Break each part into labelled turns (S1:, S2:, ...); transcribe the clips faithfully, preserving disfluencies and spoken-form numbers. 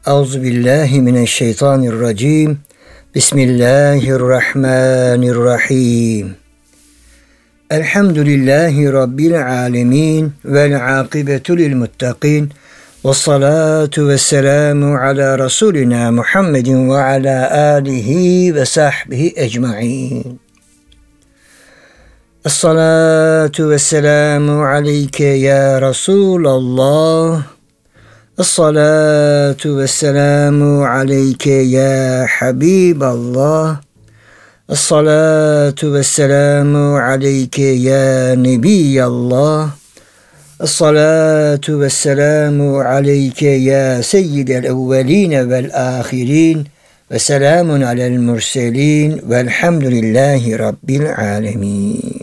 S1: Euzubillahimineşşeytanirracim. Bismillahirrahmanirrahim. Elhamdülillahi Rabbil alemin. Vel akibetu lil muttaqin. Ve salatu ve selamu ala Resulina Muhammedin ve ala alihi ve sahbihi ecma'in. Es-salatu ve selamu aleyke ya Resulallah. Es-salatu ve selamu aleyke ya Habiballah. Es-salatu ve selamu aleyke ya Nebiyallah. Es-salatu ve selamu aleyke ya seyyidel evveline vel ahirin. Ve selamun alel murselin velhamdülillahi rabbil alemin.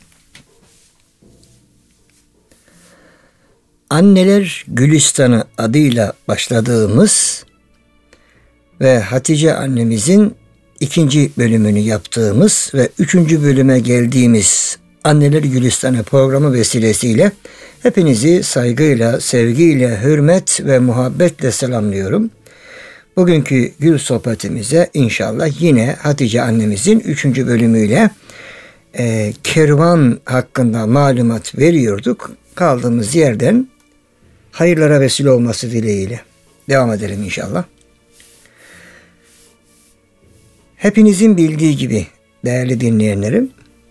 S1: Anneler Gülistanı adıyla başladığımız ve Hatice annemizin ikinci bölümünü yaptığımız ve üçüncü bölüme geldiğimiz Anneler Gülistanı programı vesilesiyle hepinizi saygıyla, sevgiyle, hürmet ve muhabbetle selamlıyorum. Bugünkü gül sohbetimize inşallah yine Hatice annemizin üçüncü bölümüyle e, kervan hakkında malumat veriyorduk. Kaldığımız yerden hayırlara vesile olması dileğiyle devam edelim inşallah. Hepinizin bildiği gibi değerli dinleyenlerim,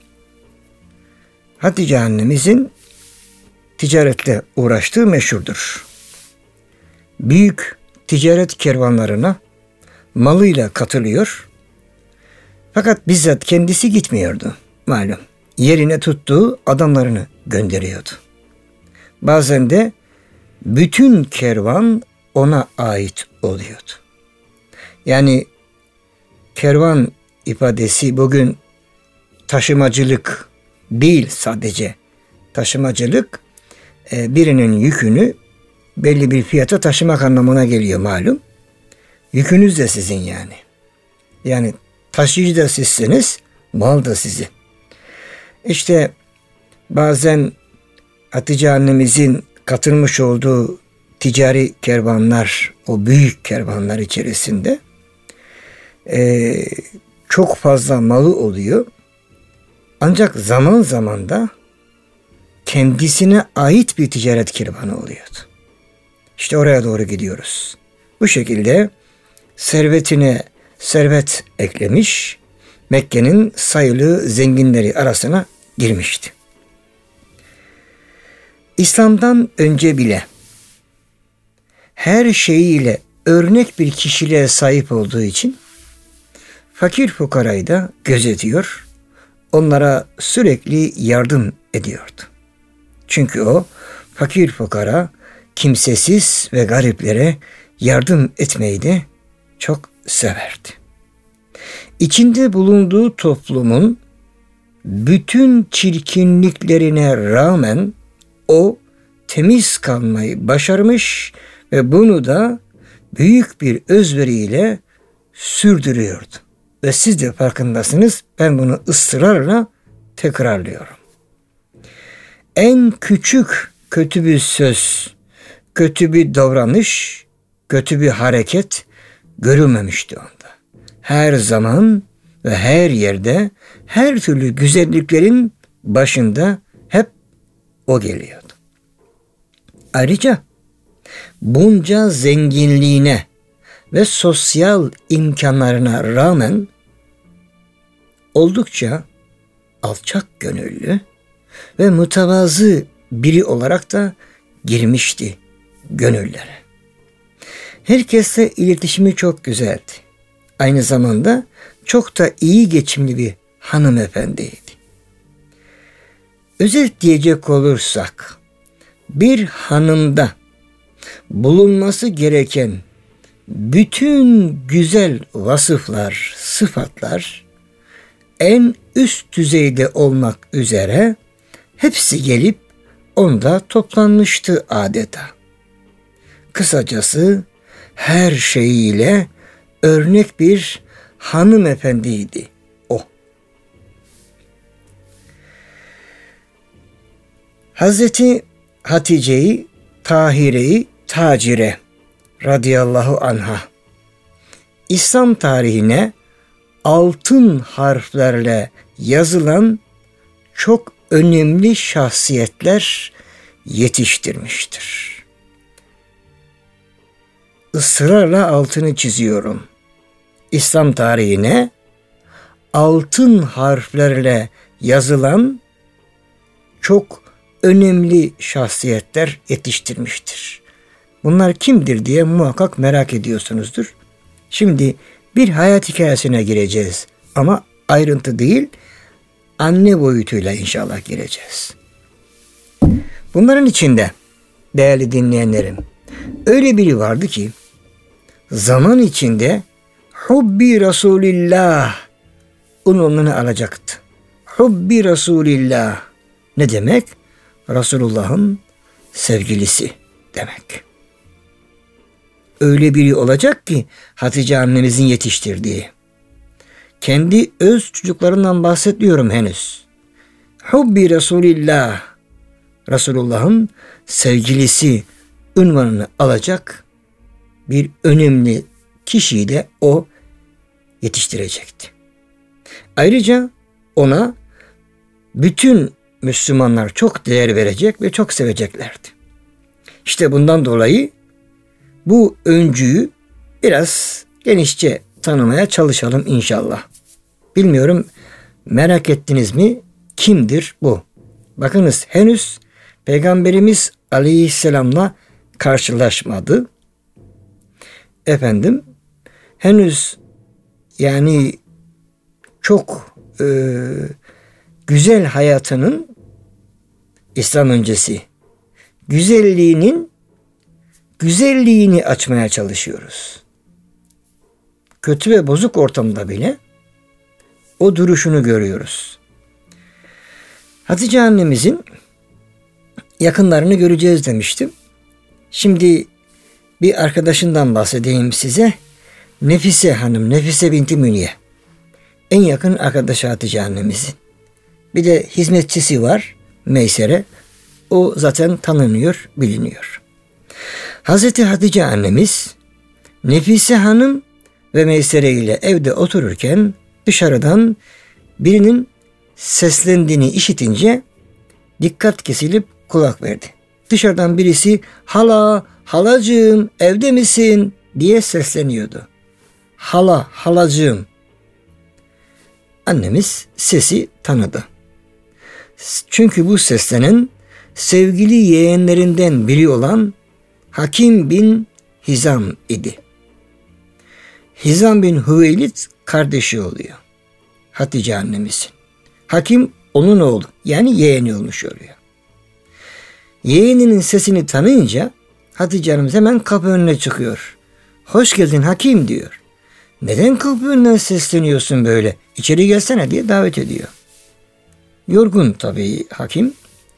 S1: Hatice annemizin ticaretle uğraştığı meşhurdur. Büyük ticaret kervanlarına malıyla katılıyor. Fakat bizzat kendisi gitmiyordu malum. Yerine tuttuğu adamlarını gönderiyordu. Bazen de bütün kervan ona ait oluyordu. Yani kervan ifadesi bugün taşımacılık değil sadece. Taşımacılık birinin yükünü belli bir fiyata taşımak anlamına geliyor malum. Yükünüz de sizin yani. Yani taşıyıcı da sizsiniz, mal da sizin. İşte bazen Hatice annemizin katılmış olduğu ticari kervanlar, o büyük kervanlar içerisinde e, çok fazla malı oluyor. Ancak zaman zaman da kendisine ait bir ticaret kervanı oluyordu. İşte oraya doğru gidiyoruz. Bu şekilde servetine servet eklemiş, Mekke'nin sayılı zenginleri arasına girmişti. İslam'dan önce bile her şeyiyle örnek bir kişiliğe sahip olduğu için fakir fukarayı da gözetiyor, onlara sürekli yardım ediyordu. Çünkü o fakir fukara, kimsesiz ve gariplere yardım etmeyi de çok severdi. İçinde bulunduğu toplumun bütün çirkinliklerine rağmen o temiz kalmayı başarmış ve bunu da büyük bir özveriyle sürdürüyordu. Ve siz de farkındasınız, ben bunu ısrarla tekrarlıyorum. En küçük kötü bir söz, kötü bir davranış, kötü bir hareket görülmemişti onda. Her zaman ve her yerde her türlü güzelliklerin başında hep o geliyordu. Ayrıca bunca zenginliğine ve sosyal imkanlarına rağmen oldukça alçak gönüllü ve mütevazı biri olarak da girmişti gönüllere. Herkesle iletişimi çok güzeldi. Aynı zamanda çok da iyi geçimli bir hanımefendiydi. Özet diyecek olursak, bir hanımda bulunması gereken bütün güzel vasıflar, sıfatlar en üst düzeyde olmak üzere hepsi gelip onda toplanmıştı adeta. Kısacası her şeyiyle örnek bir hanımefendiydi o. Hazreti Hatice'yi, Tahire'yi, Tacire radıyallahu anha İslam tarihine altın harflerle yazılan çok önemli şahsiyetler yetiştirmiştir. Israrla altını çiziyorum. İslam tarihine altın harflerle yazılan çok önemli şahsiyetler yetiştirmiştir. Bunlar kimdir diye muhakkak merak ediyorsunuzdur. Şimdi bir hayat hikayesine gireceğiz ama ayrıntı değil, anne boyutuyla inşallah gireceğiz. Bunların içinde değerli dinleyenlerim, öyle biri vardı ki zaman içinde Hubbi Resulillah unvanını alacaktı. Hubbi Resulillah ne demek? Resulullah'ın sevgilisi demek. Öyle biri olacak ki Hatice annemizin yetiştirdiği. Kendi öz çocuklarından bahsetmiyorum henüz. Hubbi Resulillah, Resulullah'ın sevgilisi unvanını alacak bir önemli kişiyi de o yetiştirecekti. Ayrıca ona bütün Müslümanlar çok değer verecek ve çok seveceklerdi. İşte bundan dolayı bu öncüyü biraz genişçe tanımaya çalışalım inşallah. Bilmiyorum, merak ettiniz mi? Kimdir bu? Bakınız, henüz Peygamberimiz Aleyhisselam'la karşılaşmadı. Efendim, henüz yani çok e, güzel hayatının İslam öncesi güzelliğinin güzelliğini açmaya çalışıyoruz. Kötü ve bozuk ortamda bile o duruşunu görüyoruz. Hatice annemizin yakınlarını göreceğiz demiştim. Şimdi bir arkadaşından bahsedeyim size. Nefise Hanım, Nefise binti Münye. En yakın arkadaşı Hatice annemizin. Bir de hizmetçisi var, Meysere. O zaten tanınıyor, biliniyor. Hazreti Hatice annemiz Nefise Hanım ve Meysere ile evde otururken dışarıdan birinin seslendiğini işitince dikkat kesilip kulak verdi. Dışarıdan birisi "Hala, halacığım evde misin?" diye sesleniyordu. Hala, halacığım. Annemiz sesi tanıdı. Çünkü bu seslenen sevgili yeğenlerinden biri olan Hakim bin Hizam idi. Hizam bin Hüveylid kardeşi oluyor Hatice annemizin. Hakim onun oğlu, yani yeğeni olmuş oluyor. Yeğeninin sesini tanıyınca Hatice annemiz hemen kapı önüne çıkıyor. "Hoş geldin Hakim," diyor. "Neden kapı önünden sesleniyorsun böyle? İçeri gelsene," diye davet ediyor. Yorgun tabii Hakim.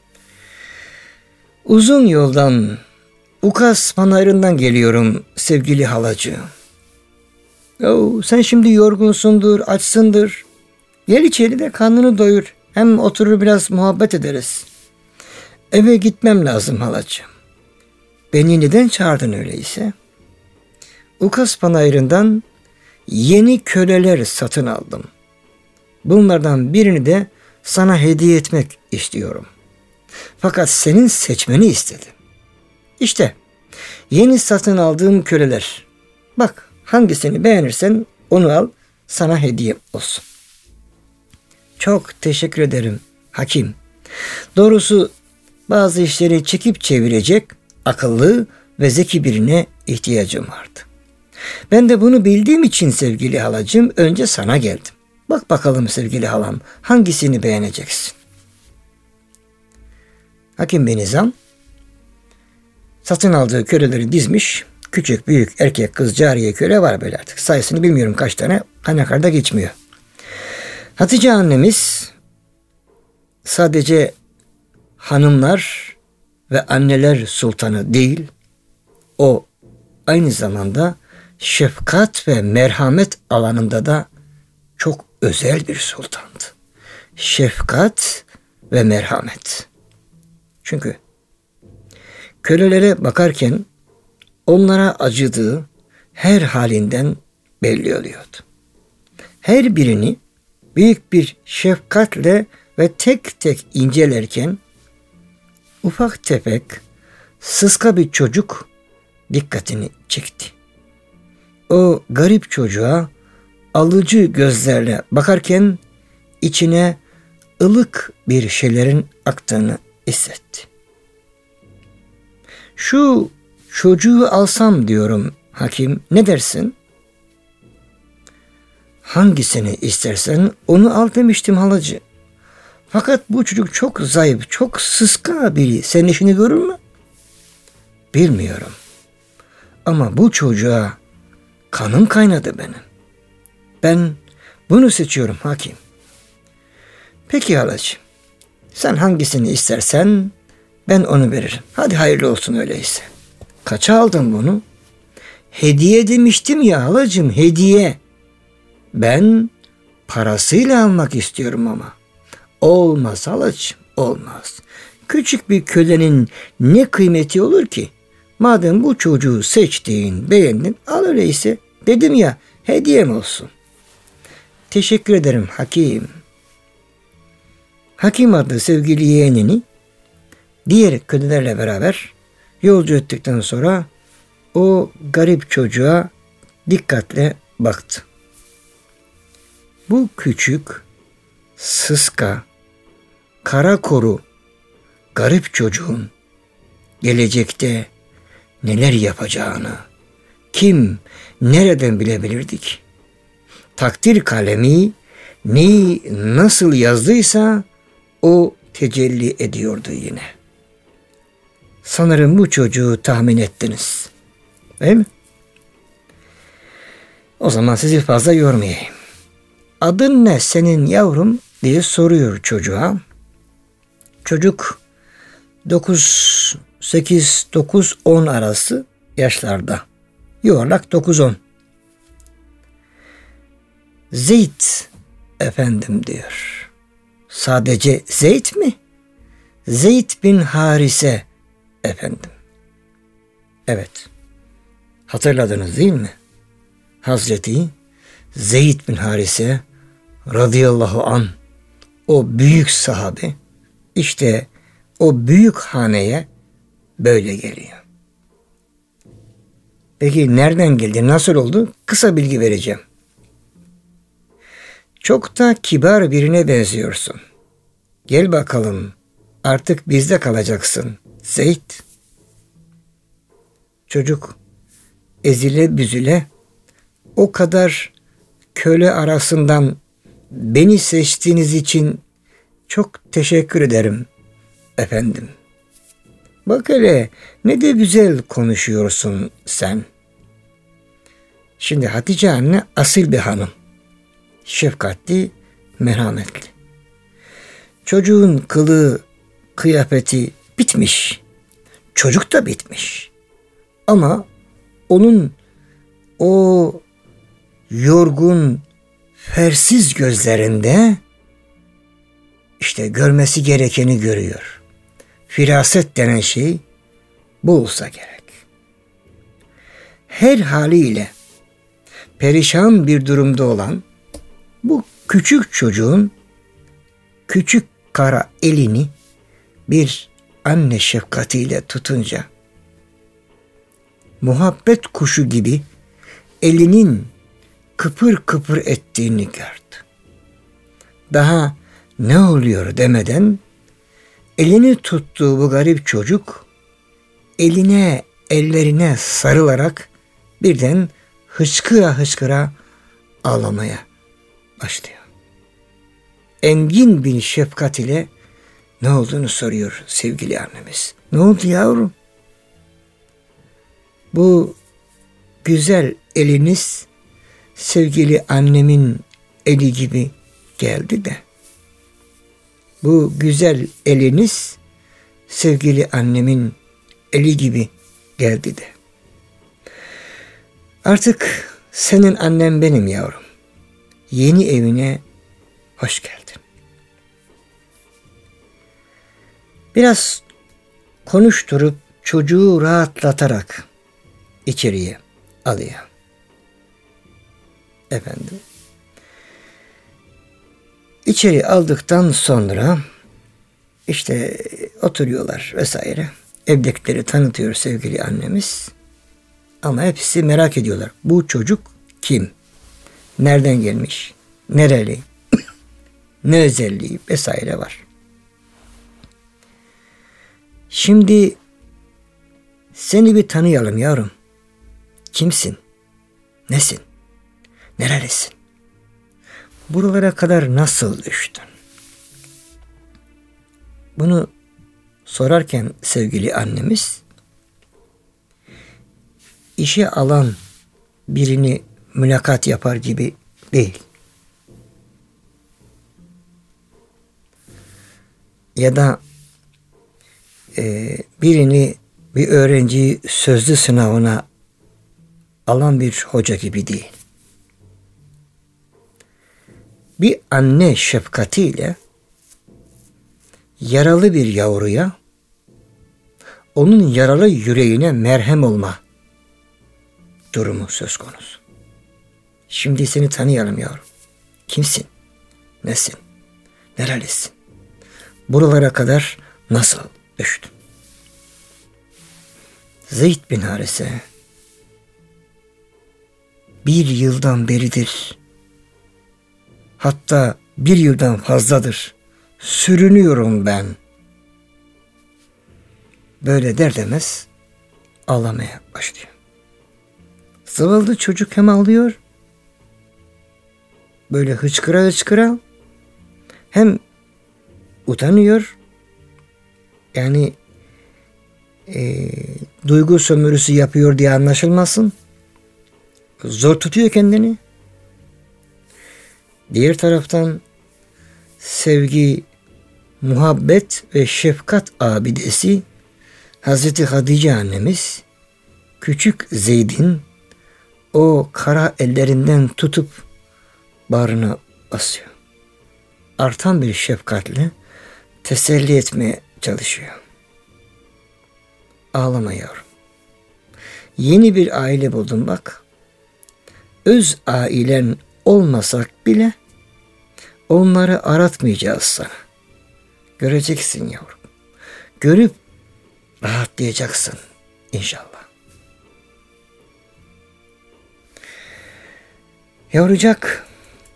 S1: "Uzun yoldan, Ukas Panayırı'ndan geliyorum sevgili halacığım." "Oo, sen şimdi yorgunsundur, açsındır. Gel içeri de karnını doyur. Hem oturur biraz muhabbet ederiz." "Eve gitmem lazım halacığım." "Beni neden çağırdın öyleyse?" "Ukas Panayırı'ndan yeni köleler satın aldım. Bunlardan birini de sana hediye etmek istiyorum. Fakat senin seçmeni istedim. İşte yeni satın aldığım köleler. Bak, hangisini beğenirsen onu al, sana hediye olsun." "Çok teşekkür ederim Hakim. Doğrusu bazı işleri çekip çevirecek akıllı ve zeki birine ihtiyacım vardı. Ben de bunu bildiğim için sevgili halacığım önce sana geldim. Bak bakalım sevgili halam, hangisini beğeneceksin?" Hakim bin Hizam satın aldığı köleleri dizmiş. Küçük, büyük, erkek, kız, cariye, köle var böyle artık. Sayısını bilmiyorum kaç tane, kaynaklarda geçmiyor. Hatice annemiz sadece hanımlar ve anneler sultanı değil, o aynı zamanda şefkat ve merhamet alanında da çok özel bir sultandı. Şefkat ve merhamet. Çünkü kölelere bakarken onlara acıdığı her halinden belli oluyordu. Her birini büyük bir şefkatle ve tek tek incelerken ufak tefek sıska bir çocuk dikkatini çekti. O garip çocuğa alıcı gözlerle bakarken içine ılık bir şeylerin aktığını hissetti. Şu çocuğu alsam diyorum hakim, ne dersin? Hangisini istersen onu al demiştim halacı. Fakat bu çocuk çok zayıf, çok sıska biri. Senin işini görür mü? Bilmiyorum. Ama bu çocuğa kanım kaynadı benim. Ben bunu seçiyorum hakim. Peki halacığım. Sen hangisini istersen ben onu veririm. Hadi hayırlı olsun öyleyse. Kaça aldın bunu? Hediye demiştim ya halacığım, hediye. Ben parasıyla almak istiyorum ama. Olmaz halacığım, olmaz. Küçük bir kölenin ne kıymeti olur ki? Madem bu çocuğu seçtiğin, beğendin, al öyleyse. Dedim ya, hediyem olsun. Teşekkür ederim hakim. Hakim adlı sevgili yeğenini diğer kölelerle beraber yolcu ettikten sonra o garip çocuğa dikkatle baktı. Bu küçük, sıska, kara koru, garip çocuğun gelecekte neler yapacağını kim nereden bilebilirdi ki? Takdir kalemi neyi nasıl yazdıysa o tecelli ediyordu yine. Sanırım bu çocuğu tahmin ettiniz. Değil mi? O zaman sizi fazla yormayayım. Adın ne senin yavrum diye soruyor çocuğa. Çocuk dokuz, sekiz, dokuz, on arası yaşlarda. Yuvarlak dokuz on. Zeyd efendim diyor. Sadece Zeyd mi? Zeyd bin Harise efendim. Evet. Hatırladınız değil mi? Hazreti Zeyd bin Harise radıyallahu an, o büyük sahabe, işte o büyük haneye böyle geliyor. Peki nereden geldi? Nasıl oldu? Kısa bilgi vereceğim. Çok da kibar birine benziyorsun. Gel bakalım, artık bizde kalacaksın Zeyd. Çocuk ezile büzüle o kadar köle arasından beni seçtiğiniz için çok teşekkür ederim efendim. Bak hele ne de güzel konuşuyorsun sen. Şimdi Hatice anne asil bir hanım. Şefkatli, merhametli. Çocuğun kılığı, kıyafeti bitmiş. Çocuk da bitmiş. Ama onun o yorgun, fersiz gözlerinde işte görmesi gerekeni görüyor. Firaset denen şey bu olsa gerek. Her haliyle perişan bir durumda olan bu küçük çocuğun küçük kara elini bir anne şefkatiyle tutunca muhabbet kuşu gibi elinin kıpır kıpır ettiğini gördü. Daha ne oluyor demeden elini tuttuğu bu garip çocuk eline ellerine sarılarak birden hıçkıra hıçkıra ağlamaya başlıyor. Engin bir şefkat ile ne olduğunu soruyor sevgili annemiz. Ne oldu yavrum? Bu güzel eliniz sevgili annemin eli gibi geldi de. Bu güzel eliniz sevgili annemin eli gibi geldi de. Artık senin annen benim yavrum. Yeni evine hoş geldin. Biraz konuşturup çocuğu rahatlatarak içeriye alıyor. Efendim. İçeri aldıktan sonra işte oturuyorlar vesaire. Evdekileri tanıtıyor sevgili annemiz. Ama hepsi merak ediyorlar. Bu çocuk kim? Nereden gelmiş? Nereli? Ne özelliği vesaire var. Şimdi seni bir tanıyalım yavrum. Kimsin? Nesin? Nerelisin? Buralara kadar nasıl düştün? Bunu sorarken sevgili annemiz işe alan birini mülakat yapar gibi değil. Ya da e, birini, bir öğrenciyi sözlü sınavına alan bir hoca gibi değil. Bir anne şefkatiyle yaralı bir yavruya, onun yaralı yüreğine merhem olma durumu söz konusu. Şimdi seni tanıyalım yavrum. Kimsin? Nesin? Nerelisin? Buralara kadar nasıl düştün? Zeyd bin Harise bir yıldan beridir, hatta bir yıldan fazladır sürünüyorum ben. Böyle der demez ağlamaya başlıyor. Zavallı çocuk hem ağlıyor, böyle hıçkıra hıçkıra, hem utanıyor. Yani e, duygu sömürüsü yapıyor diye anlaşılmasın. Zor tutuyor kendini. Diğer taraftan sevgi, muhabbet ve şefkat abidesi Hazreti Hatice annemiz küçük Zeyd'in o kara ellerinden tutup bağrına basıyor. Artan bir şefkatle teselli etmeye çalışıyor. Ağlama yavrum. Yeni bir aile buldun bak. Öz ailen olmasak bile onları aratmayacağız sana. Göreceksin yavrum. Görüp rahatlayacaksın inşallah. Yavrucak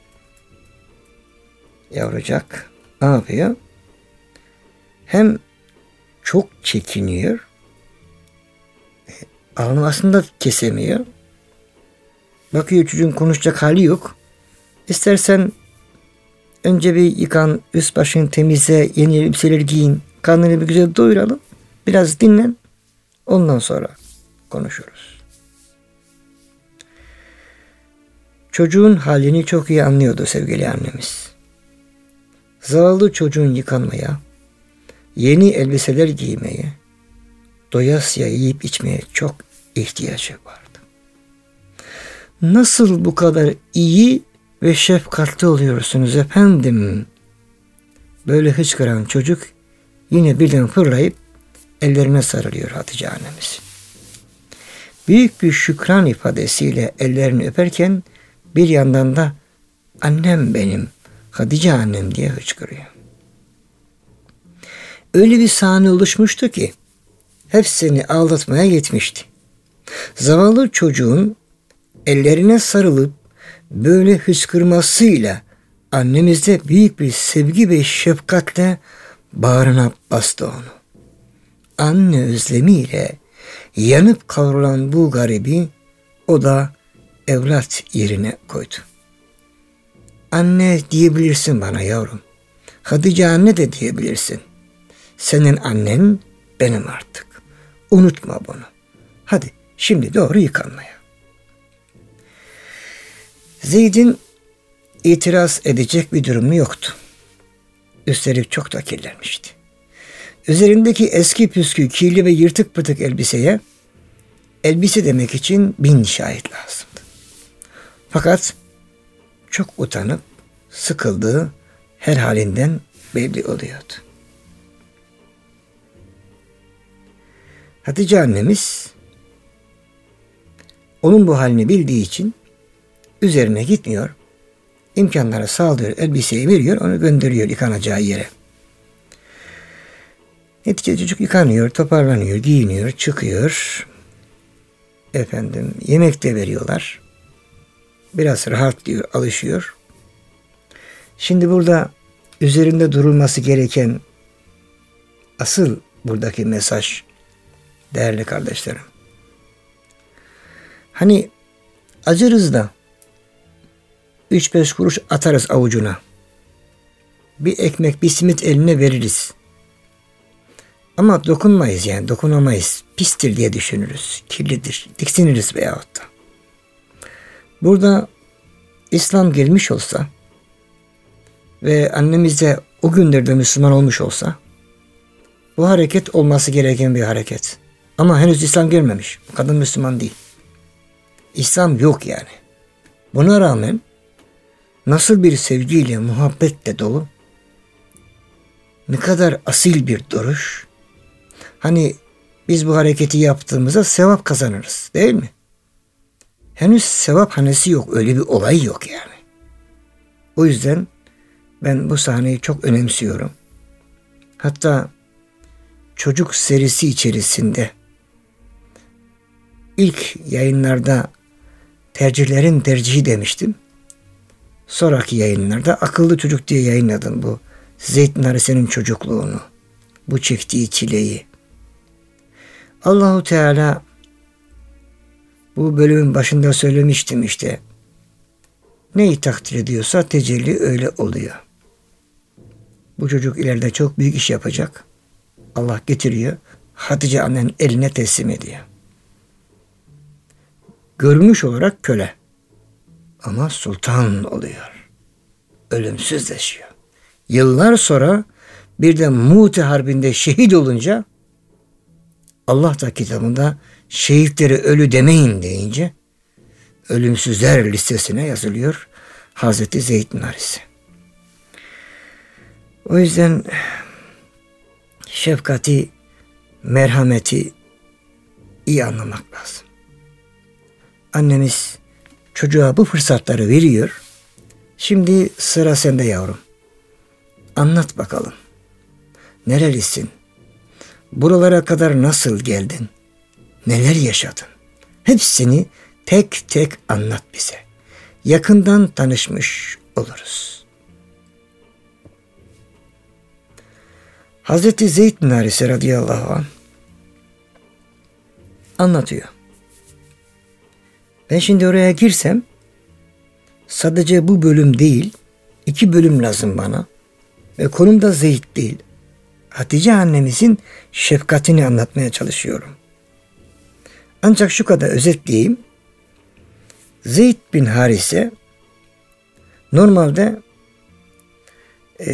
S1: yavrucak ne yapıyor? Hem çok çekiniyor, ağlamasını da kesemiyor. Bakıyor çocuğun konuşacak hali yok. İstersen önce bir yıkan, üst başını temizle, yeni elbiseleri giyin, karnını bir güzel doyuralım, biraz dinlen, ondan sonra konuşuruz. Çocuğun halini çok iyi anlıyordu sevgili annemiz. Zavallı çocuğun yıkanmaya, yeni elbiseler giymeye, doyasıya yiyip içmeye çok ihtiyacı vardı. Nasıl bu kadar iyi ve şefkatli oluyorsunuz efendim? Böyle hıçkıran çocuk yine birden fırlayıp ellerine sarılıyor Hatice annemiz. Büyük bir şükran ifadesiyle ellerini öperken bir yandan da annem benim, Hatice annem diye hıçkırıyor. Öyle bir sahne oluşmuştu ki hepsini ağlatmaya yetmişti. Zavallı çocuğun ellerine sarılıp böyle hıçkırmasıyla annemiz de büyük bir sevgi ve şefkatle bağrına bastı onu. Anne özlemiyle yanıp kavrulan bu garibi o da evlat yerine koydu. Anne diyebilirsin bana yavrum. Hatice anne de diyebilirsin. Senin annen benim artık. Unutma bunu. Hadi şimdi doğru yıkanmaya. Zeyd'in itiraz edecek bir durumu yoktu. Üstelik çok da kirlenmişti. Üzerindeki eski püskü, kirli ve yırtık pırtık elbiseye elbise demek için bin şahit lazımdı. Fakat çok utanıp sıkıldığı her halinden belli oluyordu. Hatice annemiz onun bu halini bildiği için üzerine gitmiyor. İmkanlara sağlıyor, elbiseyi veriyor, onu gönderiyor yıkanacağı yere. Neticede çocuk yıkanıyor, toparlanıyor, giyiniyor, çıkıyor. Efendim yemek de veriyorlar. Biraz rahat diyor, alışıyor. Şimdi burada üzerinde durulması gereken asıl buradaki mesaj değerli kardeşlerim. Hani acırız da üç beş kuruş atarız avucuna. Bir ekmek, bir simit eline veririz. Ama dokunmayız yani, dokunamayız. Pistir diye düşünürüz. Kirlidir. Tiksiniriz veyahut da. Burada İslam gelmiş olsa ve annemiz de o günlerde Müslüman olmuş olsa bu hareket olması gereken bir hareket. Ama henüz İslam gelmemiş. Kadın Müslüman değil. İslam yok yani. Buna rağmen nasıl bir sevgiyle, muhabbetle dolu, ne kadar asil bir duruş. Hani biz bu hareketi yaptığımızda sevap kazanırız değil mi? Henüz sevap hanesi yok. Öyle bir olay yok yani. O yüzden ben bu sahneyi çok önemsiyorum. Hatta çocuk serisi içerisinde ilk yayınlarda tercihlerin tercihi demiştim. Sonraki yayınlarda akıllı çocuk diye yayınladım bu Zeyd Narise'nin çocukluğunu, bu çektiği çileyi. Allahu Teala bu bölümün başında söylemiştim işte. Neyi takdir ediyorsa tecelli öyle oluyor. Bu çocuk ileride çok büyük iş yapacak. Allah getiriyor. Hatice annenin eline teslim ediyor. Görünüş olarak köle. Ama sultan oluyor. Ölümsüzleşiyor. Yıllar sonra bir de Mu'te Harbi'nde şehit olunca Allah da kitabında şehitleri ölü demeyin deyince ölümsüzler listesine yazılıyor Hazreti Zeyd Narise. O yüzden şefkati, merhameti iyi anlamak lazım. Annemiz çocuğa bu fırsatları veriyor. Şimdi sıra sende yavrum. Anlat bakalım. Nerelisin? Buralara kadar nasıl geldin? Neler yaşadın? Hepsini tek tek anlat bize. Yakından tanışmış oluruz. Hazreti Zeyd Narise radıyallahu anh anlatıyor. Ben şimdi oraya girsem sadece bu bölüm değil, iki bölüm lazım bana. Ve konum da Zeyd değil. Hatice annemizin şefkatini anlatmaya çalışıyorum. Ancak şu kadar özetleyeyim. Zeyd bin Harise normalde e,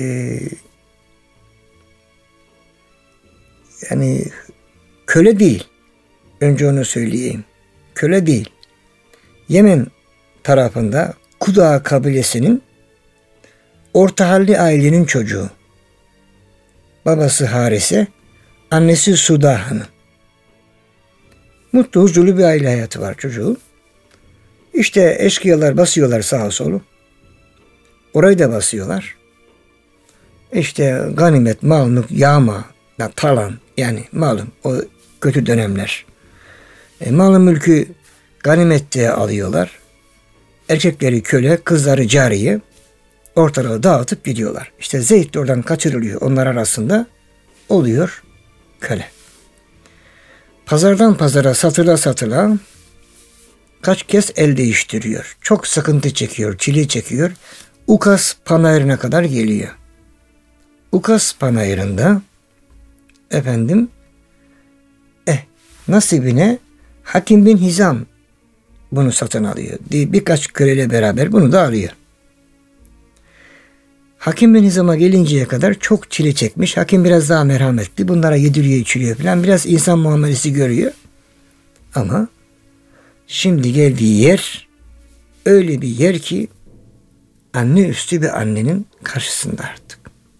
S1: yani köle değil. Önce onu söyleyeyim. Köle değil. Yemen tarafında Kuda kabilesinin orta halli ailenin çocuğu. Babası Harise, annesi Suda Hanım. Mutlu, huzurlu bir aile hayatı var çocuğun. İşte eşkıyalar basıyorlar sağa solu. Orayı da basıyorlar. İşte ganimet, mal, mülk, yağma, talan, yani malum o kötü dönemler. E, malı mülkü ganimette alıyorlar. Erkekleri köle, kızları cariye ortalığı dağıtıp gidiyorlar. İşte Zeyd de oradan kaçırılıyor. Onlar arasında oluyor köle. Pazardan pazara satıla satıla kaç kez el değiştiriyor. Çok sıkıntı çekiyor, çile çekiyor. Ukas panayırına kadar geliyor. Ukas panayırında efendim eh nasibine Hakim bin Hizam bunu satın alıyor. Birkaç köleyle beraber bunu da alıyor. Hakim bin Hizam'a gelinceye kadar çok çile çekmiş. Hakim biraz daha merhametli. Bunlara yediriyor, içiriyor falan. Biraz insan muamelesi görüyor. Ama şimdi geldiği yer öyle bir yer ki anne üstü bir annenin karşısında artık.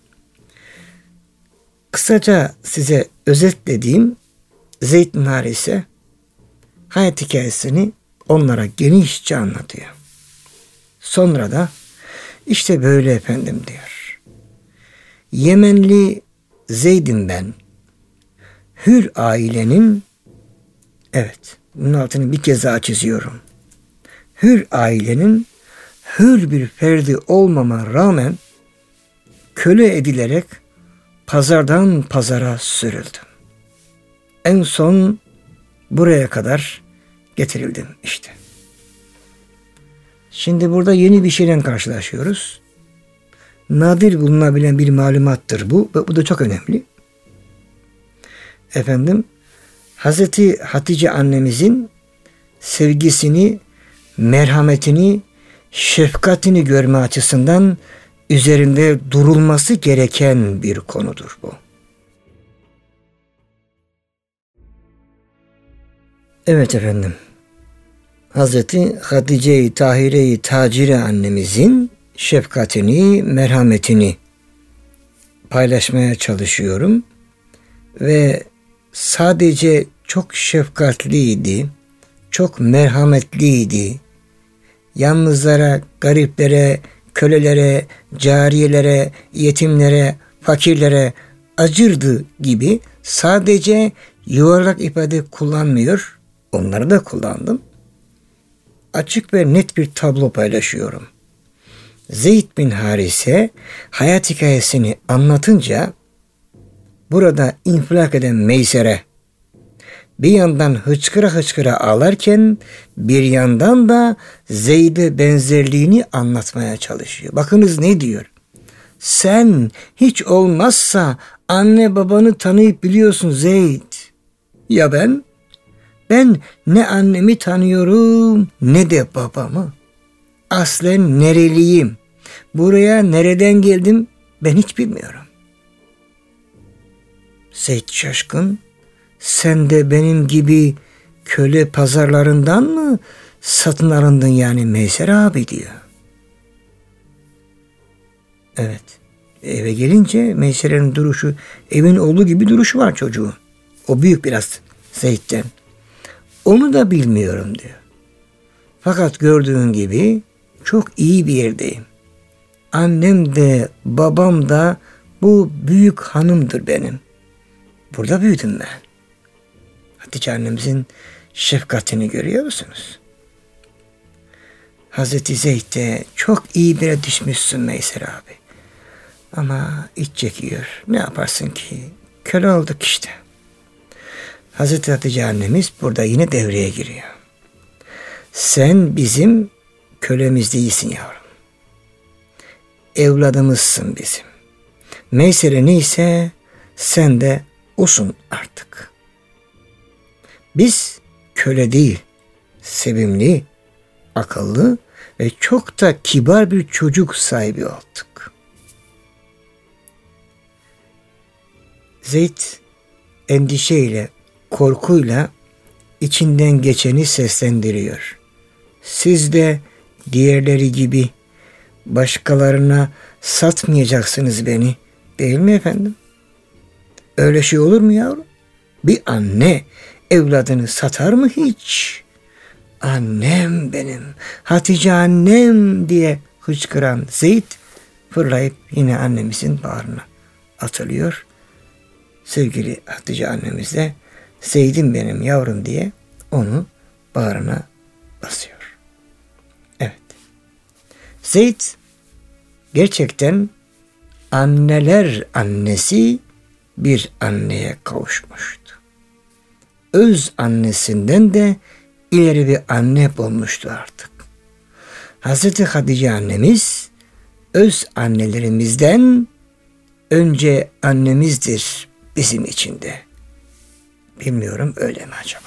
S1: Kısaca size özetlediğim Zeyd Narise hayat hikayesini onlara genişçe anlatıyor. Sonra da işte böyle efendim diyor. Yemenli Zeyd'im ben. Hür ailenin, evet bunun altını bir kez daha çiziyorum. Hür ailenin hür bir ferdi olmama rağmen köle edilerek pazardan pazara sürüldüm. En son buraya kadar getirildim işte. Şimdi burada yeni bir şeyle karşılaşıyoruz. Nadir bulunabilen bir malumattır bu ve bu da çok önemli. Efendim, Hazreti Hatice annemizin sevgisini, merhametini, şefkatini görme açısından üzerinde durulması gereken bir konudur bu. Evet efendim. Hazreti Hatice-i Tahire-i Tacire annemizin şefkatini, merhametini paylaşmaya çalışıyorum. Ve sadece çok şefkatliydi, çok merhametliydi. Yalnızlara, gariplere, kölelere, cariyelere, yetimlere, fakirlere acırdı gibi sadece yuvarlak ifade kullanmıyor. Onları da kullandım. Açık ve net bir tablo paylaşıyorum. Zeyd bin Harise hayat hikayesini anlatınca burada infilak eden Meysere bir yandan hıçkıra hıçkıra ağlarken bir yandan da Zeyd'e benzerliğini anlatmaya çalışıyor. Bakınız ne diyor? Sen hiç olmazsa anne babanı tanıyıp biliyorsun Zeyd. Ya ben? Ben ne annemi tanıyorum ne de babamı. Aslen nereliyim? Buraya nereden geldim ben hiç bilmiyorum. Zeyd şaşkın. Sen de benim gibi köle pazarlarından mı satın alındın yani Meyser abi diyor. Evet. Eve gelince Meyser'in duruşu evin oğlu gibi duruşu var çocuğun. O büyük biraz Zeyd'den. Onu da bilmiyorum diyor. Fakat gördüğün gibi çok iyi bir yerdeyim. Annem de babam da bu büyük hanımdır benim. Burada büyüdüm ben. Hatice annemizin şefkatini görüyor musunuz? Hazreti Zeyd'de çok iyi bire düşmüşsün Meyser abi. Ama iç çekiyor. Ne yaparsın ki? Köle olduk işte. Hazreti Hatice annemiz burada yine devreye giriyor. Sen bizim kölemiz değilsin yavrum. Evladımızsın bizim. Meysere neyse sen de osun artık. Biz köle değil, sevimli, akıllı ve çok da kibar bir çocuk sahibi olduk. Zeyd endişeyle, korkuyla içinden geçeni seslendiriyor. Siz de diğerleri gibi başkalarına satmayacaksınız beni, değil mi efendim? Öyle şey olur mu yavrum? Bir anne evladını satar mı hiç? Annem benim, Hatice annem diye hıçkıran Zeyd fırlayıp yine annemizin bağrına atılıyor. Sevgili Hatice annemiz de Zeyd'im benim yavrum diye onu bağrına basıyor. Evet. Zeyd gerçekten anneler annesi bir anneye kavuşmuştu. Öz annesinden de ileri bir anne bulmuştu artık. Hazreti Hatice annemiz öz annelerimizden önce annemizdir bizim için de. Bilmiyorum öyle mi acaba?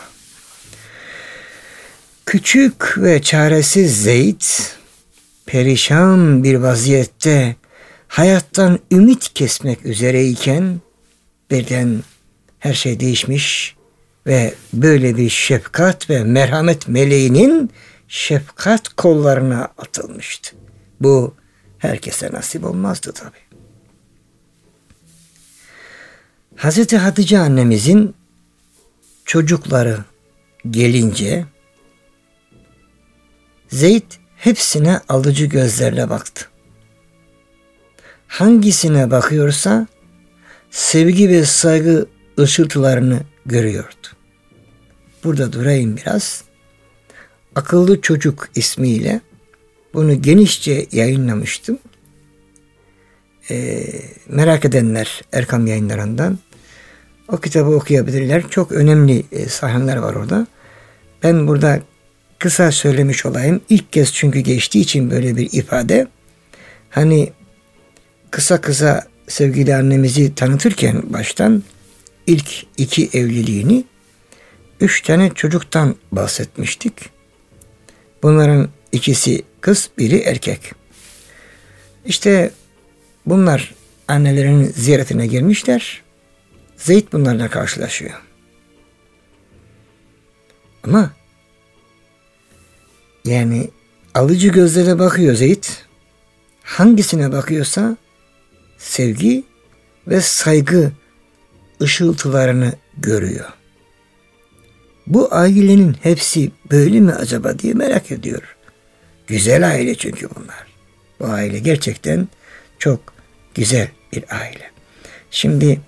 S1: Küçük ve çaresiz Zeyd perişan bir vaziyette hayattan ümit kesmek üzereyken birden her şey değişmiş ve böyle bir şefkat ve merhamet meleğinin şefkat kollarına atılmıştı. Bu herkese nasip olmazdı tabii. Hazreti Hatice annemizin çocukları gelince Zeyd hepsine alıcı gözlerle baktı. Hangisine bakıyorsa sevgi ve saygı ışıltılarını görüyordu. Burada durayım biraz. Akıllı Çocuk ismiyle bunu genişçe yayınlamıştım. Ee, merak edenler Erkam Yayınları'ndan o kitabı okuyabilirler. Çok önemli e, sahneler var orada. Ben burada kısa söylemiş olayım. İlk kez çünkü geçtiği için böyle bir ifade. Hani kısa kısa sevgili annemizi tanıtırken baştan ilk iki evliliğini, üç tane çocuktan bahsetmiştik. Bunların ikisi kız, biri erkek. İşte bunlar annelerinin ziyaretine gelmişler. Zeyd bunlarla karşılaşıyor. Ama yani alıcı gözlere bakıyor Zeyd. Hangisine bakıyorsa sevgi ve saygı ışıltılarını görüyor. Bu ailenin hepsi böyle mi acaba diye merak ediyor. Güzel aile çünkü bunlar. Bu aile gerçekten çok güzel bir aile. Şimdi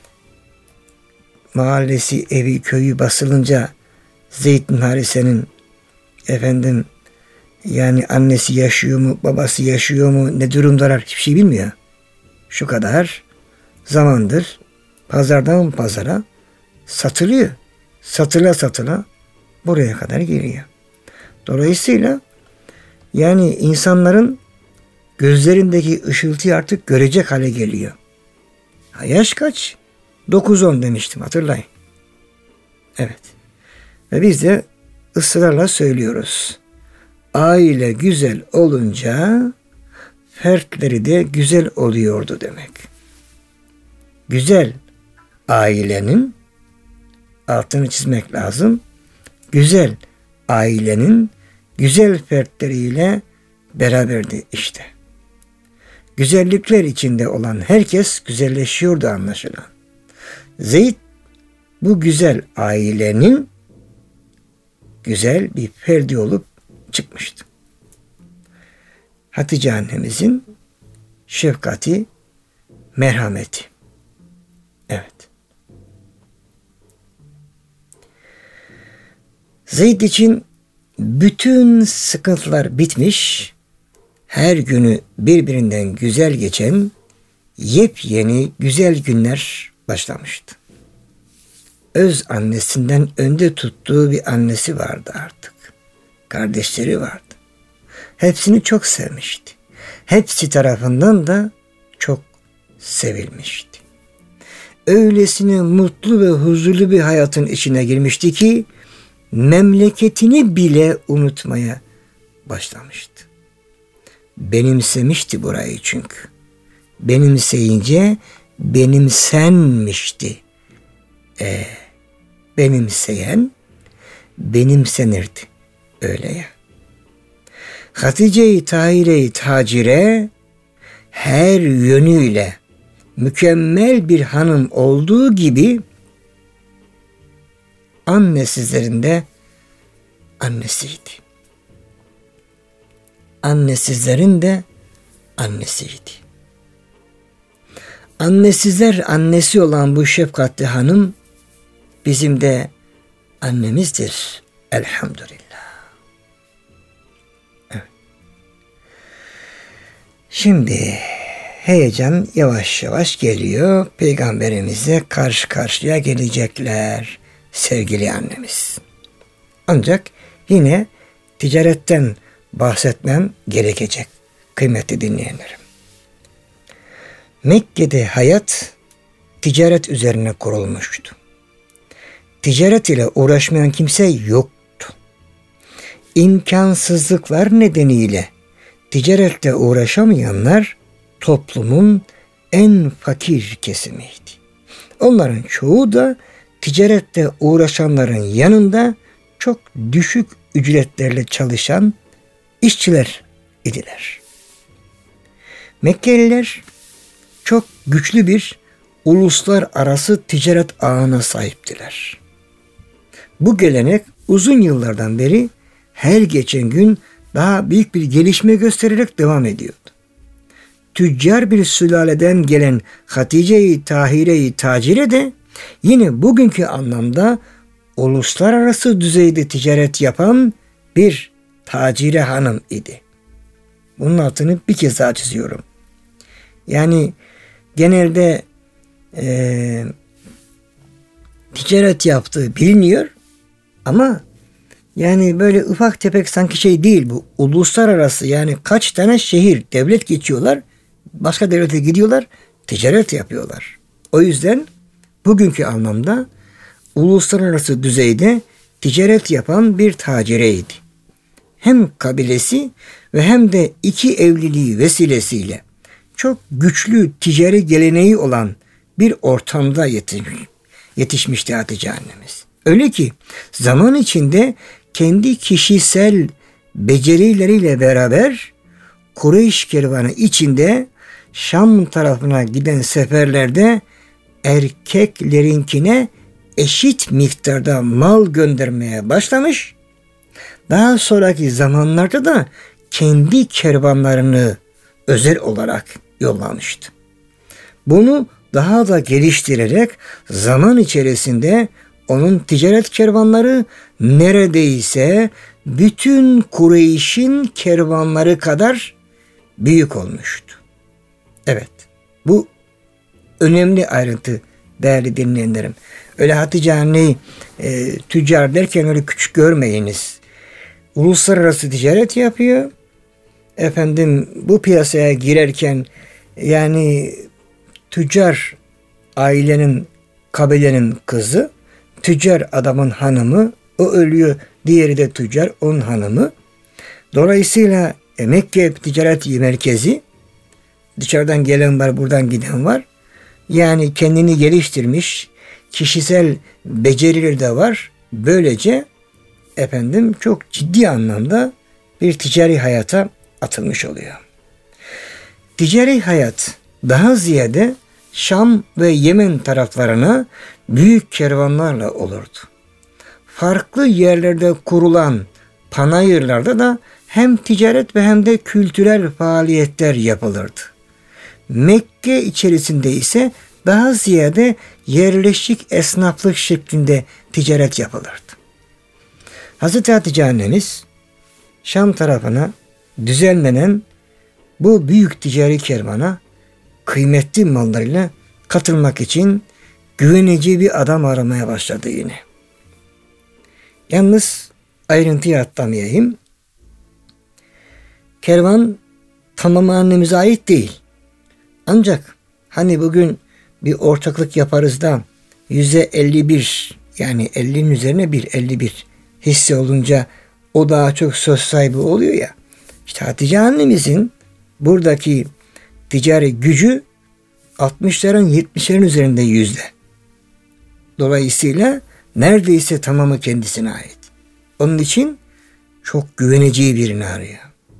S1: mahallesi, evi, köyü basılınca Zeyd bin Harise'nin efendim yani annesi yaşıyor mu, babası yaşıyor mu, ne durumdalar hiçbir şey bilmiyor. Şu kadar zamandır pazardan pazara satılıyor. Satıla satıla buraya kadar geliyor. Dolayısıyla yani insanların gözlerindeki ışıltıyı artık görecek hale geliyor. Ha, yaş kaç? dokuz on demiştim, hatırlayın. Evet. Ve biz de ısrarla söylüyoruz. Aile güzel olunca fertleri de güzel oluyordu demek. Güzel ailenin altını çizmek lazım. Güzel ailenin güzel fertleriyle beraberdi işte. Güzellikler içinde olan herkes güzelleşiyordu anlaşılan. Zeyd bu güzel ailenin güzel bir ferdi olup çıkmıştı. Hatice annemizin şefkati, merhameti. Evet. Zeyd için bütün sıkıntılar bitmiş, her günü birbirinden güzel geçen yepyeni güzel günler başlamıştı. Öz annesinden önde tuttuğu bir annesi vardı artık. Kardeşleri vardı. Hepsini çok sevmişti. Hepsi tarafından da çok sevilmişti. Öylesine mutlu ve huzurlu bir hayatın içine girmişti ki memleketini bile unutmaya başlamıştı. Benimsemişti burayı çünkü. Benimseyince benimsenmişti. E, benimseyen benimsenirdi. Öyle ya. Hatice-i Tahire-i Tacire her yönüyle mükemmel bir hanım olduğu gibi annesizlerin de annesiydi. Annesizlerin de annesiydi. Annesizler annesi olan bu şefkatli hanım bizim de annemizdir. Elhamdülillah. Evet. Şimdi heyecan yavaş yavaş geliyor. Peygamberimizle karşı karşıya gelecekler sevgili annemiz. Ancak yine ticaretten bahsetmem gerekecek kıymetli dinleyenlerim. Mekke'de hayat ticaret üzerine kurulmuştu. Ticaret ile uğraşmayan kimse yoktu. İmkansızlıklar nedeniyle ticaretle uğraşamayanlar toplumun en fakir kesimiydi. Onların çoğu da ticaretle uğraşanların yanında çok düşük ücretlerle çalışan işçiler idiler. Mekkeliler çok güçlü bir uluslararası ticaret ağına sahiptiler. Bu gelenek uzun yıllardan beri her geçen gün daha büyük bir gelişme göstererek devam ediyordu. Tüccar bir sülaleden gelen Hatice-i Tahire-i Tacire de yine bugünkü anlamda uluslararası düzeyde ticaret yapan bir tacire hanım idi. Bunun altını bir kez daha çiziyorum. Yani genelde e, ticaret yaptığı biliniyor ama yani böyle ufak tefek sanki şey değil bu. Uluslararası, yani kaç tane şehir, devlet geçiyorlar. Başka devlete gidiyorlar. Ticaret yapıyorlar. O yüzden bugünkü anlamda uluslararası düzeyde ticaret yapan bir tacireydi. Hem kabilesi ve hem de iki evliliği vesilesiyle çok güçlü ticari geleneği olan bir ortamda yetişmiş, yetişmişti Hatice annemiz. Öyle ki zaman içinde kendi kişisel becerileriyle beraber Kureyş kervanı içinde Şam tarafına giden seferlerde erkeklerinkine eşit miktarda mal göndermeye başlamış. Daha sonraki zamanlarda da kendi kervanlarını özel olarak yollamıştı. Bunu daha da geliştirerek zaman içerisinde onun ticaret kervanları neredeyse bütün Kureyş'in kervanları kadar büyük olmuştu. Evet, bu önemli ayrıntı değerli dinleyenlerim. Öyle Hatice anneyi e, tüccar derken öyle küçük görmeyiniz. Uluslararası ticaret yapıyor. Efendim bu piyasaya girerken yani tüccar ailenin, kabilenin kızı, tüccar adamın hanımı, o ölüyor, diğeri de tüccar, onun hanımı. Dolayısıyla Mekke ticaret merkezi, dışarıdan gelen var, buradan giden var. Yani kendini geliştirmiş, kişisel becerileri de var. Böylece efendim çok ciddi anlamda bir ticari hayata atılmış oluyor. Ticari hayat daha ziyade Şam ve Yemen taraflarına büyük kervanlarla olurdu. Farklı yerlerde kurulan panayırlarda da hem ticaret ve hem de kültürel faaliyetler yapılırdı. Mekke içerisinde ise daha ziyade yerleşik esnaflık şeklinde ticaret yapılırdı. Hazreti Hatice annemiz Şam tarafına düzenlenen bu büyük ticari kervana kıymetli mallarıyla katılmak için güvenici bir adam aramaya başladı yine. Yalnız ayrıntıya atlamayayım. Kervan tamamı annemize ait değil. Ancak hani bugün bir ortaklık yaparız da yüzde elli bir, yani ellinin üzerine bir, elli bir hisse olunca o daha çok söz sahibi oluyor ya. İşte Hatice annemizin buradaki ticari gücü altmışların yetmişlerin üzerinde yüzde. Dolayısıyla neredeyse tamamı kendisine ait. Onun için çok güveneceği birini arıyor.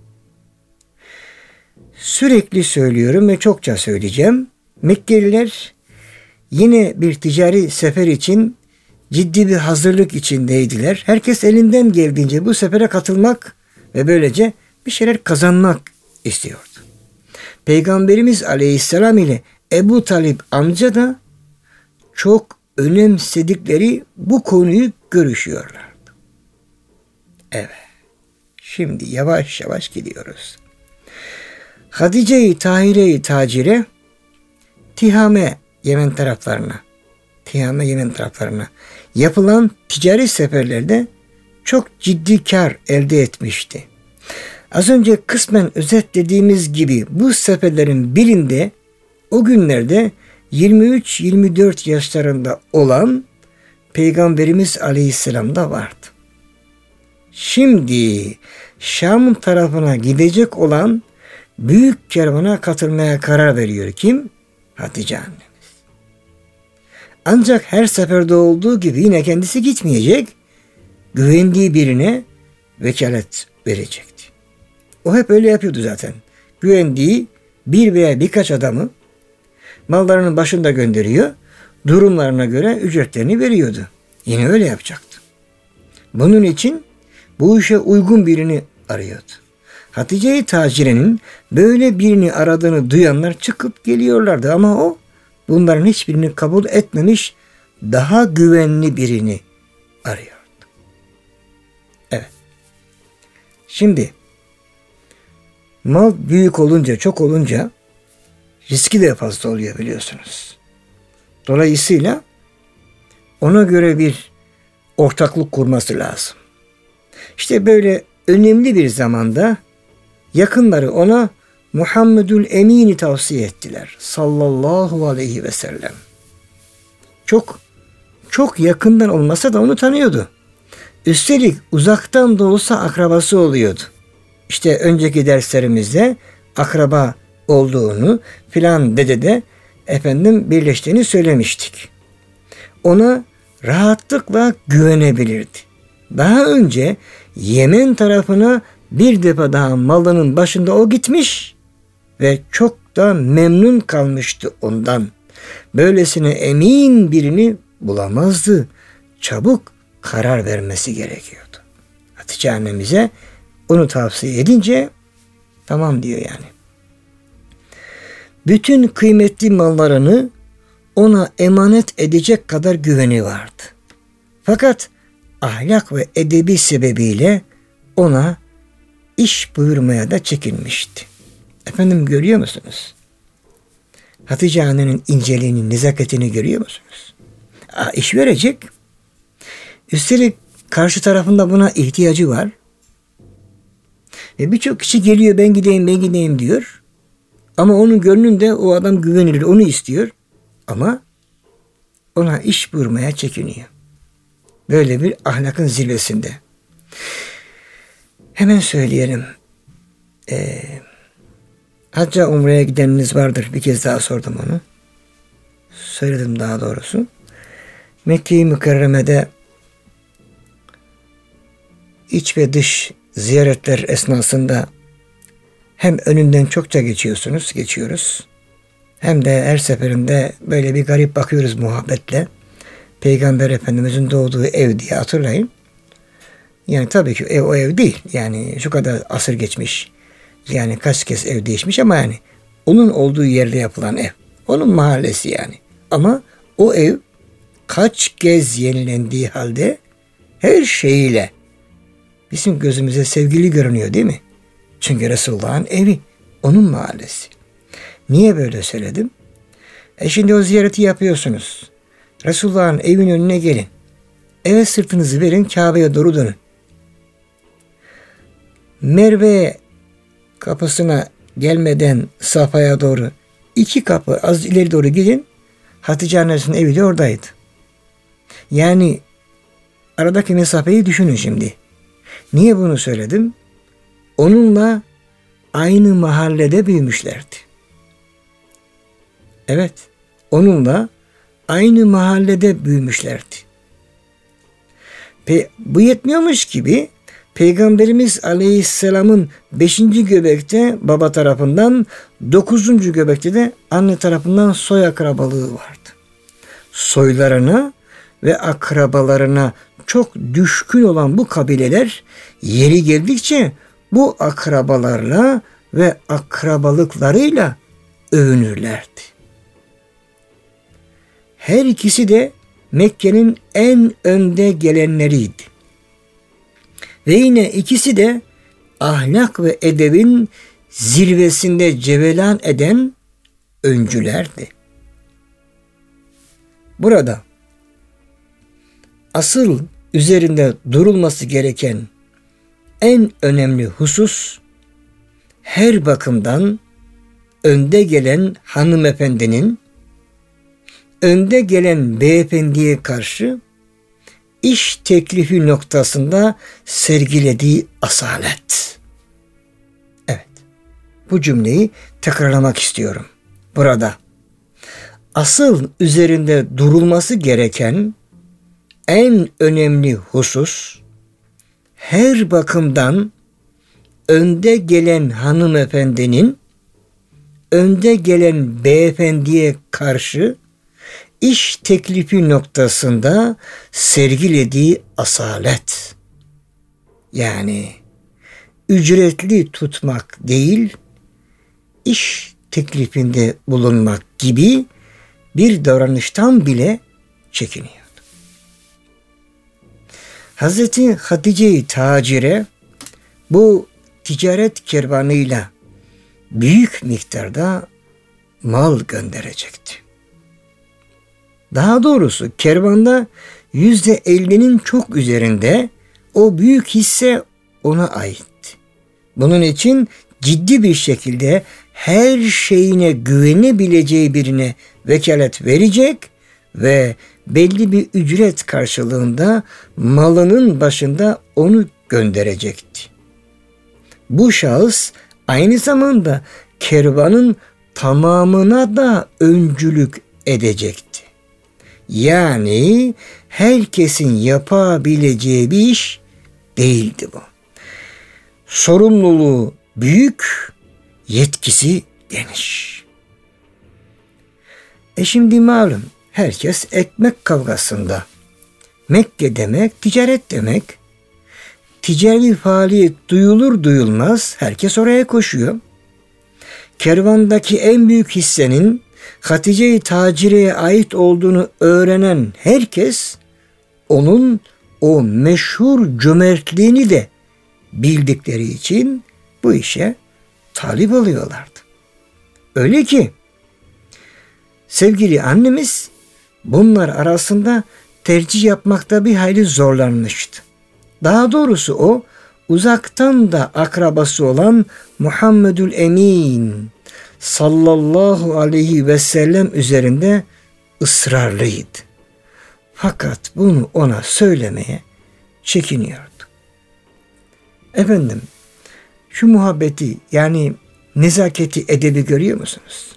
S1: Sürekli söylüyorum ve çokça söyleyeceğim. Mekkeliler yine bir ticari sefer için ciddi bir hazırlık içindeydiler. Herkes elinden geldiğince bu sefere katılmak ve böylece bir şeyler kazanmak istiyordu. Peygamberimiz Aleyhisselam ile Ebu Talip amca da çok önemsedikleri bu konuyu görüşüyorlardı. Evet. Şimdi yavaş yavaş gidiyoruz. Hatice-i Tahire-i Tacire Tihame Yemen taraflarına Tihame Yemen taraflarına yapılan ticari seferlerde çok ciddi kar elde etmişti. Az önce kısmen özetlediğimiz gibi bu seferlerin birinde o günlerde yirmi üç yirmi dört yaşlarında olan Peygamberimiz Aleyhisselam da vardı. Şimdi Şam tarafına gidecek olan büyük kervana katılmaya karar veriyor. Kim? Hatice annemiz. Ancak her seferde olduğu gibi yine kendisi gitmeyecek. Güvendiği birine vekalet verecekti. O hep öyle yapıyordu zaten. Güvendiği bir veya birkaç adamı mallarının başında gönderiyor. Durumlarına göre ücretlerini veriyordu. Yine öyle yapacaktı. Bunun için bu işe uygun birini arıyordu. Hatice-i Tacire'nin böyle birini aradığını duyanlar çıkıp geliyorlardı ama o bunların hiçbirini kabul etmemiş, daha güvenli birini arıyordu. Evet. Şimdi mal büyük olunca, çok olunca riski de fazla oluyor biliyorsunuz. Dolayısıyla ona göre bir ortaklık kurması lazım. İşte böyle önemli bir zamanda yakınları ona Muhammedül Emin'i tavsiye ettiler. Sallallahu aleyhi ve sellem. Çok çok yakından olmasa da onu tanıyordu. Üstelik uzaktan da olsa akrabası oluyordu. İşte önceki derslerimizde akraba olduğunu filan dedede efendim birleştiğini söylemiştik. Ona rahatlıkla güvenebilirdi. Daha önce Yemen tarafına bir defa daha malının başında o gitmiş ve çok da memnun kalmıştı ondan. Böylesine emin birini bulamazdı. Çabuk karar vermesi gerekiyordu. Hatice annemize onu tavsiye edince tamam diyor yani. Bütün kıymetli mallarını ona emanet edecek kadar güveni vardı. Fakat ahlak ve edebi sebebiyle ona iş buyurmaya da çekinmişti. Efendim görüyor musunuz? Hatice annenin inceliğini, nezaketini görüyor musunuz? Aa, iş verecek. Üstelik karşı tarafında buna ihtiyacı var. Ve birçok kişi geliyor ben gideyim ben gideyim diyor. Ama onun gönlünde o adam güvenilir onu istiyor. Ama ona iş buyurmaya çekiniyor. Böyle bir ahlakın zirvesinde. Hemen söyleyelim. Ee, Hacca umreye gideniniz vardır. Bir kez daha sordum onu. Söyledim daha doğrusu. Mekke-i Mükerreme'de iç ve dış ziyaretler esnasında hem önünden çokça geçiyorsunuz, geçiyoruz. Hem de her seferinde böyle bir garip bakıyoruz muhabbetle. Peygamber Efendimizin doğduğu ev diye hatırlayın. Yani tabii ki ev o ev değil. Yani şu kadar asır geçmiş. Yani kaç kez ev değişmiş ama yani onun olduğu yerde yapılan ev. Onun mahallesi yani. Ama o ev kaç kez yenilendiği halde her şeyiyle bizim gözümüze sevgili görünüyor değil mi? Çünkü Resulullah'ın evi. Onun mahallesi. Niye böyle söyledim? E şimdi o ziyareti yapıyorsunuz. Resulullah'ın evin önüne gelin. Eve sırtınızı verin, Kabe'ye doğru dönün. Merve kapısına gelmeden Safa'ya doğru iki kapı az ileri doğru gidin. Hatice annesinin evi de oradaydı. Yani aradaki mesafeyi düşünün şimdi. Niye bunu söyledim? Onunla aynı mahallede büyümüşlerdi. Evet, onunla aynı mahallede büyümüşlerdi. Pe bu yetmiyormuş gibi Peygamberimiz Aleyhisselam'ın beşinci göbekte baba tarafından, dokuzuncu göbekte de anne tarafından soy akrabalığı vardı. Soylarına ve akrabalarına çok düşkün olan bu kabileler yeri geldikçe bu akrabalarla ve akrabalıklarıyla övünürlerdi. Her ikisi de Mekke'nin en önde gelenleriydi. Ve yine ikisi de ahlak ve edebin zirvesinde cevelan eden öncülerdi. Burada asıl üzerinde durulması gereken en önemli husus her bakımdan önde gelen hanımefendinin önde gelen beyefendiye karşı iş teklifi noktasında sergilediği asalet. Evet, bu cümleyi tekrarlamak istiyorum. Burada asıl üzerinde durulması gereken en önemli husus her bakımdan önde gelen hanımefendinin önde gelen beyefendiye karşı iş teklifi noktasında sergilediği asalet. Yani ücretli tutmak değil, iş teklifinde bulunmak gibi bir davranıştan bile çekiniyordu. Hazreti Hatice-i Tacire bu ticaret kervanıyla büyük miktarda mal gönderecekti. Daha doğrusu kervanda yüzde ellinin çok üzerinde o büyük hisse ona ait. Bunun için ciddi bir şekilde her şeyine güvenebileceği birine vekalet verecek ve belli bir ücret karşılığında malının başında onu gönderecekti. Bu şahıs aynı zamanda kervanın tamamına da öncülük edecekti. Yani herkesin yapabileceği bir iş değildi bu. Sorumluluğu büyük, yetkisi geniş. E şimdi malum herkes ekmek kavgasında. Mekke demek ticaret demek. Ticari faaliyet duyulur duyulmaz herkes oraya koşuyor. Kervandaki en büyük hissenin Hatice-i Tacire'ye ait olduğunu öğrenen herkes onun o meşhur cömertliğini de bildikleri için bu işe talip oluyorlardı. Öyle ki sevgili annemiz bunlar arasında tercih yapmakta bir hayli zorlanmıştı. Daha doğrusu o uzaktan da akrabası olan Muhammedül Emin sallallahu aleyhi ve sellem üzerinde ısrarlıydı. Fakat bunu ona söylemeye çekiniyordu. Efendim, şu muhabbeti yani nezaketi, edebi görüyor musunuz?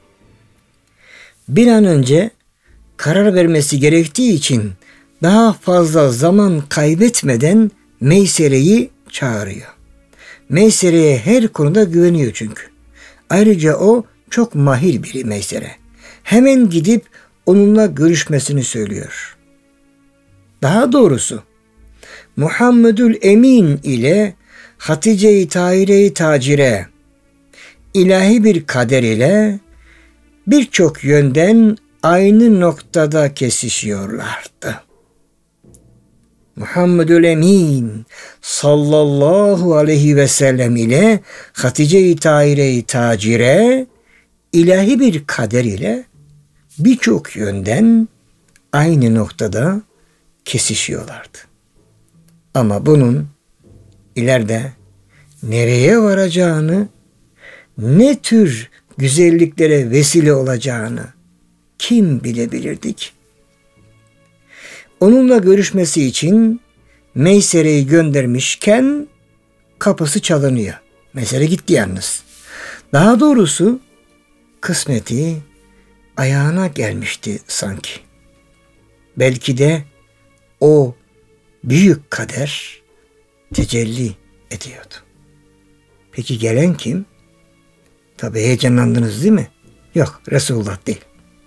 S1: Bir an önce karar vermesi gerektiği için daha fazla zaman kaybetmeden Meysere'yi çağırıyor. Meysere'ye her konuda güveniyor çünkü. Ayrıca o çok mahir biri Meysere. Hemen gidip onunla görüşmesini söylüyor. Daha doğrusu Muhammedül Emin ile Hatice-i Tahire-i Tacire ilahi bir kader ile birçok yönden aynı noktada kesişiyorlardı. Muhammedül Emin sallallahu aleyhi ve sellem ile Hatice-i Tahire-i Tacire ilahi bir kader ile birçok yönden aynı noktada kesişiyorlardı. Ama bunun ileride nereye varacağını, ne tür güzelliklere vesile olacağını kim bilebilirdi ki? Onunla görüşmesi için Meysere'yi göndermişken kapısı çalınıyor. Meysere gitti yalnız. Daha doğrusu kısmeti ayağına gelmişti sanki. Belki de o büyük kader tecelli ediyordu. Peki gelen kim? Tabii heyecanlandınız değil mi? Yok, Resulullah değil.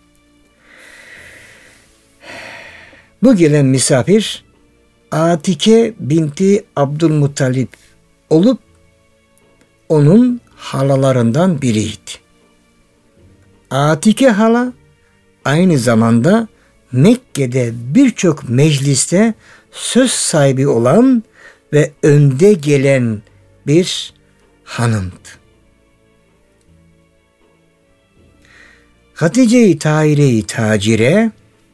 S1: Bu gelen misafir Atike binti Abdülmuttalip olup onun halalarından biriydi. Atike hala aynı zamanda Mekke'de birçok mecliste söz sahibi olan ve önde gelen bir hanımdı. Hatice-i Tahire-i Tacire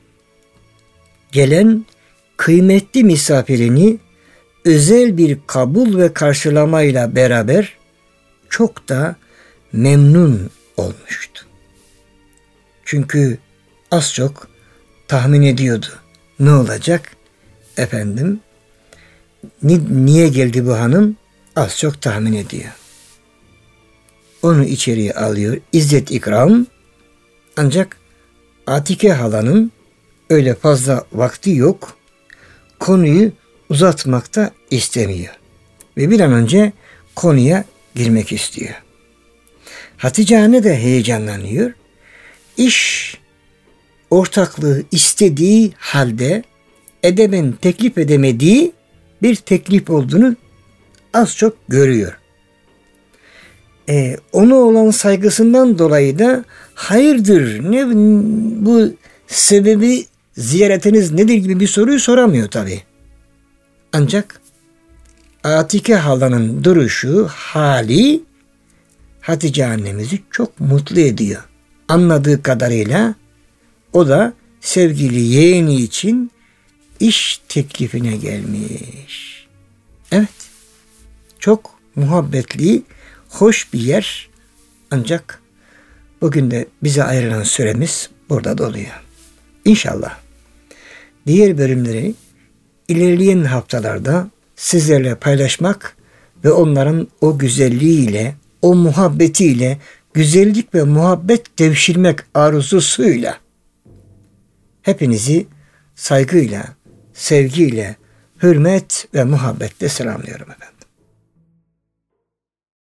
S1: gelen kıymetli misafirini özel bir kabul ve karşılamayla beraber çok da memnun olmuştu. Çünkü az çok tahmin ediyordu. Ne olacak? Efendim, ni- niye geldi bu hanım? Az çok tahmin ediyor. Onu içeriye alıyor. İzzet ikram. Ancak Atike halanın öyle fazla vakti yok. Konuyu uzatmakta istemiyor. Ve bir an önce konuya girmek istiyor. Hatice anne de heyecanlanıyor. İş ortaklığı istediği halde edeben teklif edemediği bir teklif olduğunu az çok görüyor. Ee, ona olan saygısından dolayı da hayırdır, ne bu sebebi ziyaretiniz nedir gibi bir soruyu soramıyor tabii. Ancak Atike halanın duruşu, hali Hatice annemizi çok mutlu ediyor. Anladığı kadarıyla o da sevgili yeğeni için iş teklifine gelmiş. Evet, çok muhabbetli, hoş bir yer. Ancak bugün de bize ayrılan süremiz burada doluyor. İnşallah diğer bölümleri ilerleyen haftalarda sizlerle paylaşmak ve onların o güzelliğiyle, o muhabbetiyle, güzellik ve muhabbet devşirmek arzusuyla hepinizi saygıyla, sevgiyle, hürmet ve muhabbetle selamlıyorum efendim.